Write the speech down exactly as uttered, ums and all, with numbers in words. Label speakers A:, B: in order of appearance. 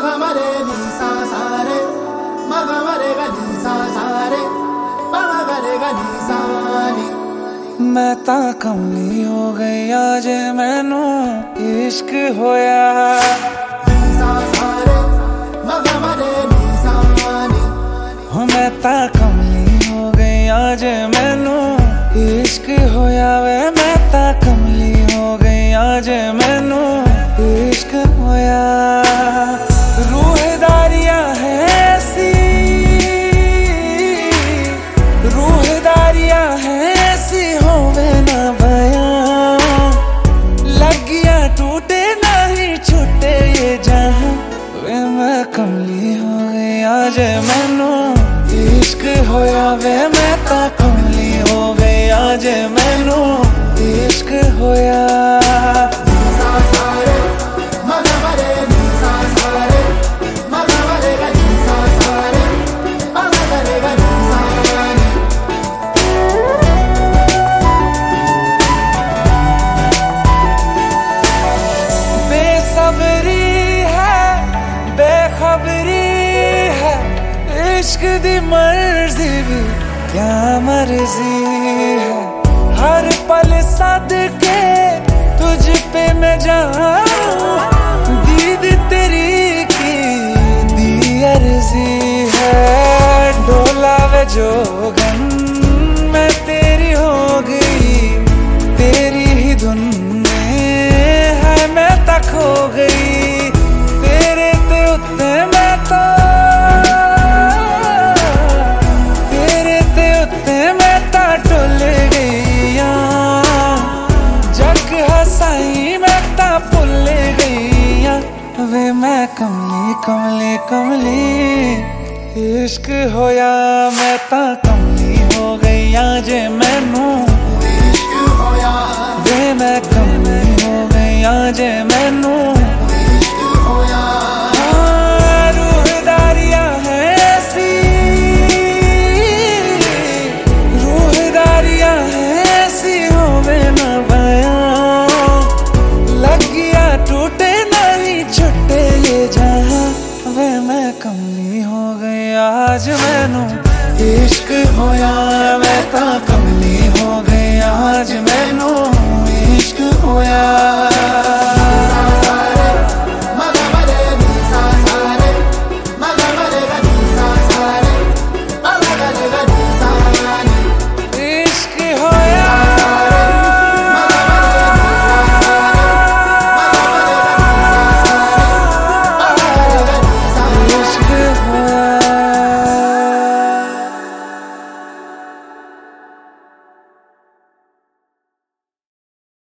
A: मरे नी सा सा रे मग मरे गा नी सा सा रे मग मरे गा नी सा नी।
B: मैं तां कमली हो गई आज मैनू इश्क होया
A: नी सा सा रे मग मरे नी सा नी।
B: हो मैं तां कमली हो गई आज मैनू इश्क होया वे मैं तां कमली हो गई आज मैनू इश्क होया। रूहदारियां है ऐसी रूहदारियां है ऐसी होवे ना बयां लगिया टूटे नहीं छूटे ये जहां वे मैं कमली हो गई आज मैनू इश्क होया वे मैं तां कमली हो गई आज मैनू इश्क होया। इश्क दी मर्जी भी क्या मर्जी है हर पल सदके तुझ पे मैं जाऊं दीद तेरी की दी अर्जी है। डोला वे जोगन मैं तेरी हो गई तेरी ही धुन में है मैं तक हो गई तेरे ते उत्ते मैं तो वे मैं कमली कमली कमली इश्क होया मैं तां कमली हो गई आज मैनू
A: इश्क होया
B: वे मैं कमली हो गई आज मैनू
A: इश्क होया।
B: रूहदारियां है ऐसी रूहदारियां है ऐसी होवे ना बयां लगिया टूटे छुट्टे ये जहां वे मैं कमली हो गई आज मैनू इश्क होया मैं तां